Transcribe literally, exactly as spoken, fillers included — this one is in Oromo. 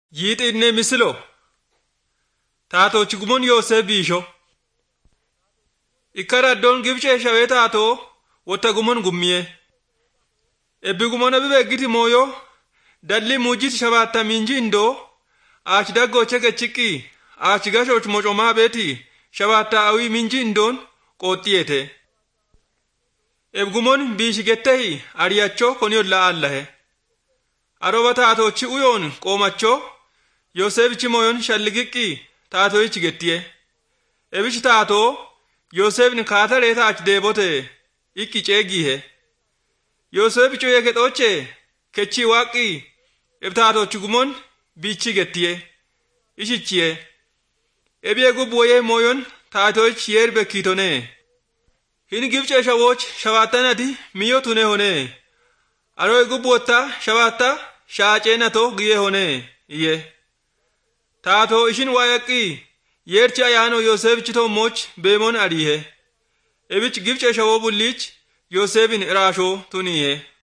Yiit inni misilo taatoo chigumon Yoosef biisho ikkara don gibche shawe taatoo wata gumon gummiye ebbi gumon abibe giti moyo dalli mujit shabatta minji indo ach daggo cheke chiki ach gasho chmochoma beti shabatta awi minji indon qotiyete eb gumon biishi gettehi ariyacho konyolla allahe aroba taatoo chi uyon qomacho Yoosef chimoyon shalligiki taatoo ichi gettiye ebichi taatoo Yoosef ni kaatare taach deebote ikki ceegihe Yoosef choye ketoche kechi waqi eb taatoo chugumon biichi gettiye ishichiye ebiye gubboye moyon taatoo ichi yerbe kitone hin gibche shawoch shawatanati miyo tune hone aroy gubbota shawata shaachena to giye hone iye taatoo ishin wayaqi yerchi ayano Yoosef chito moch beemon arihe ebich gibche shawo bullich Yoosefin irasho tuniye